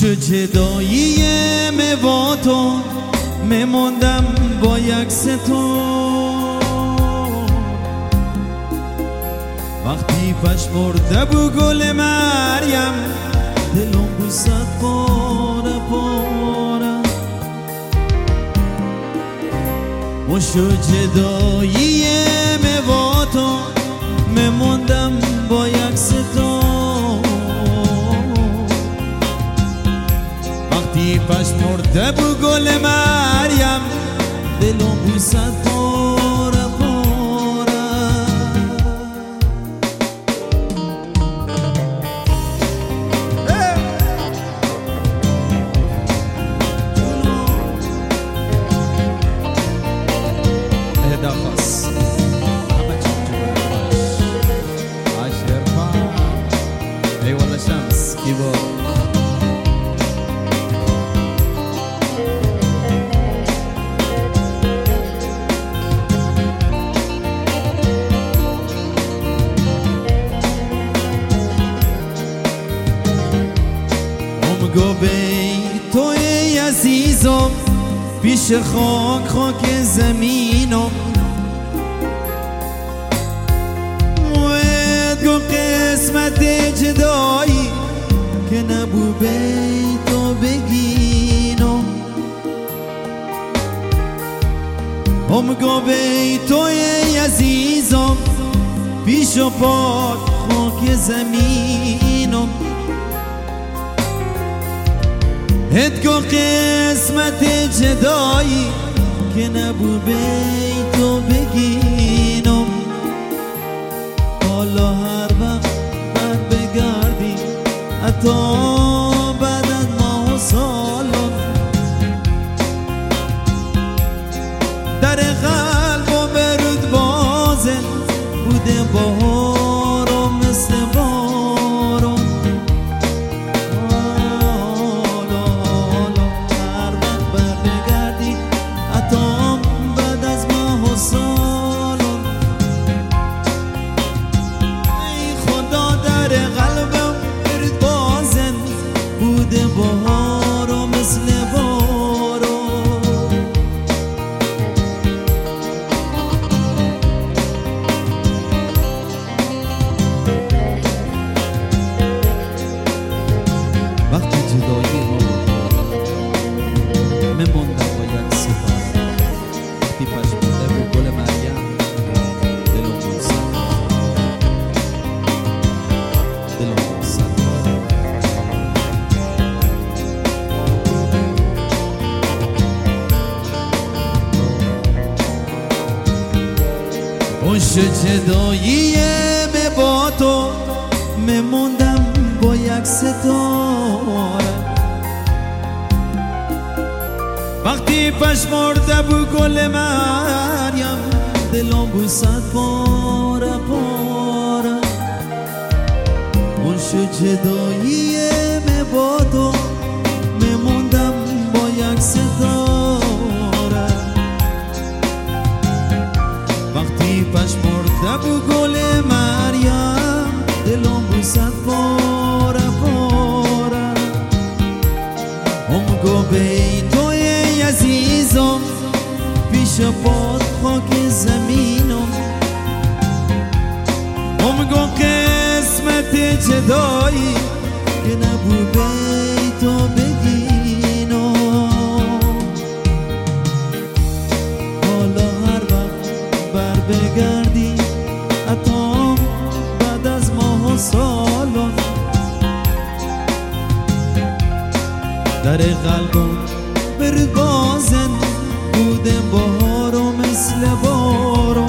شد جدایی با تو میموندم با یکس تو وقتی پشمرده بو گل مریم دلم بوست پاره پاره و شد جدایی با تو میموندم با یکس تو وقتی پشمرده بو گل مریم دلم بوست پاره پاره اهدا خاص محمد عاشر ای والله شمس كيبورد گو بی توی عزیزم پیش خاک زمینم وید گو قسمت جدایی که نبو بی تو بگینم گو بی توی عزیزم پیش خاک زمینم ادگو قسمت جدایی که نبو بی تو بگینم حالا هر وقت من بگردی حتی بعد از ماه و سالم در قلب و برود بازن بوده بارم مثل بارم بهارو مثل بارو وقتی جدایی ما میموندم با یک ستاره وقتی پشمرده بود گل مریم دلم بوست شد جدایی با تو میموندم با یک ستاره وقتی پشمرده بو گل مریم دلم بوست پاره پاره شد جدایی با تو میموندم با یک ستاره وقتی پشمرده بو گل مریم دلم بوست پاره پاره گو بی توی عزیزم پیش پاد خاک زمینم گو قسمت جدایی که نبو بی تو بگینم حالا هر وقت بر بگردی حتی بعد از ماه و سالان در قلبم برد بازن بوده بهارو مثل بارو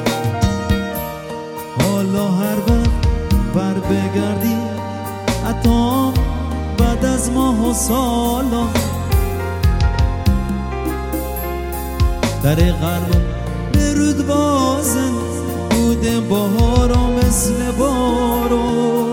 حالا هر وقت بر بگردی حتی بعد از ماه و سالان در قلبم برد بازن بوده بهارو مثل بارو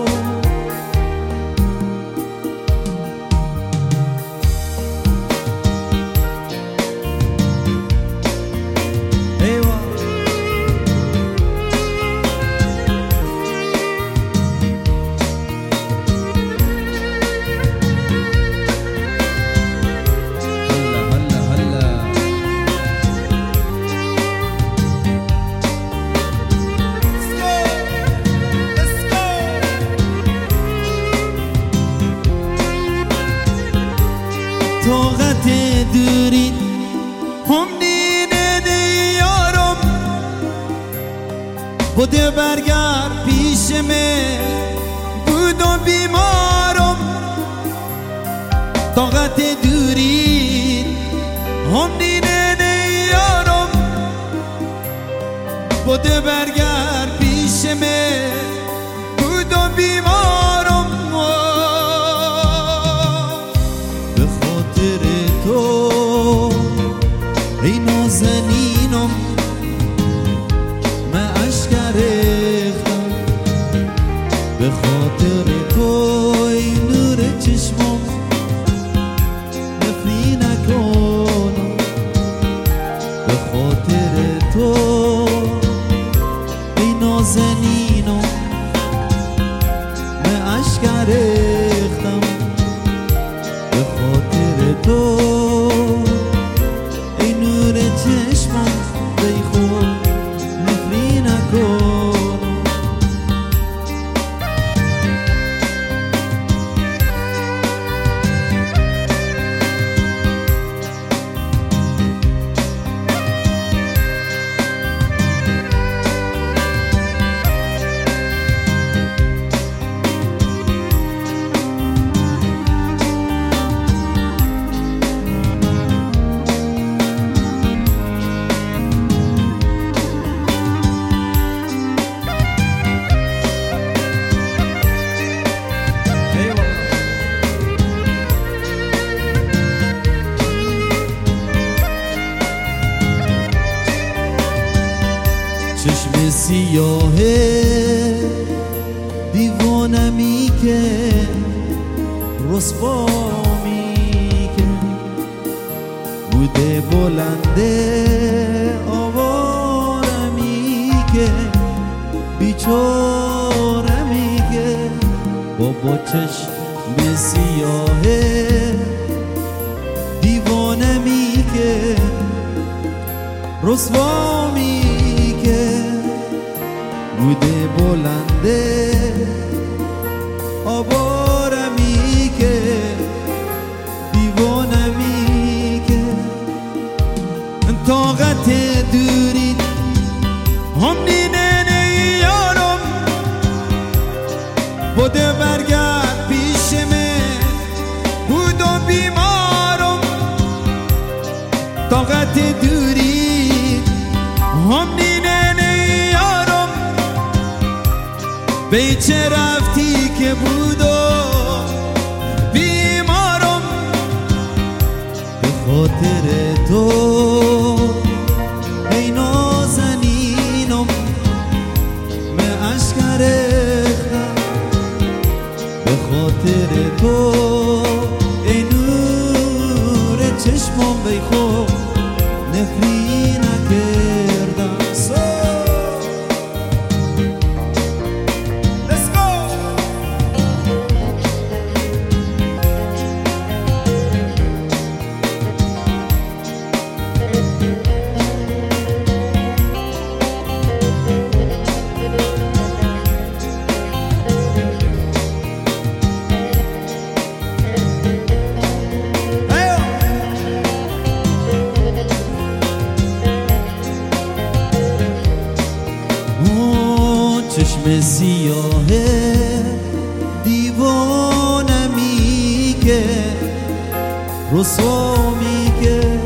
بده برگرد پیش من، بودم بیمارم طاقت دوری هم دینه نیارم. بده برگرد پیش من، بودم بیمارم به خاطر تو ای نازنینم. من اشک ریختم به خاطر تو ای نور چشمم. نفری نکنم به خاطر تو ای نازنینم. من اشک ریختم به خاطر تو ای نور چشمم. ای خود نفری نکنم. چشم سیاه دیوانمی که رسوا میکن، بوده بلنده آوارمی که بیچارمی که با چشم سیاه دیوانمی که رسوا میکن، بوده بلنده آوارمی که دیوانمی که طاقت دوری هم دینه نیارم. بوده برگرد پیش من، بودم بیمارم طاقت دوری هم دینه نیارم. به چه رفتی که بودم بیمارم به خاطر تو ای نازنینم. من اشک ریختم به خاطر تو ای نور چشمم. بی خود نفری نکردم. چشم سیاه دیوانمی که رسوا میکن،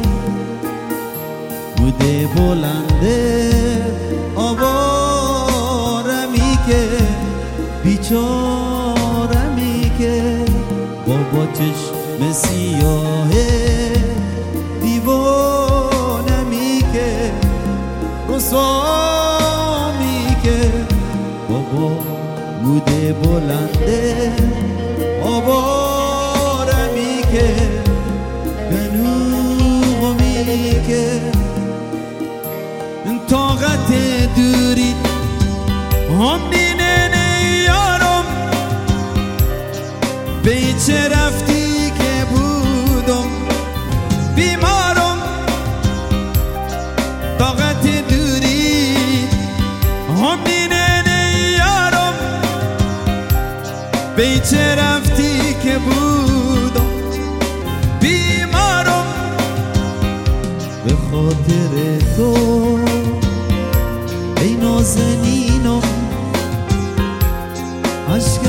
بوده بلنده آوارمی که بیچارمی که با چشم سیاه دیوانمی که رسوا میکن، بابا بوده بلنده آوارمی که گنوغمی که طاقت دوری هم دینه نیارم. به چه رفتی که بودم بیمارم طاقت دوری هم دینه نیارم. به چه رفتی که بودم بیمارم به خاطر تو ای نازنین. ببینم عشق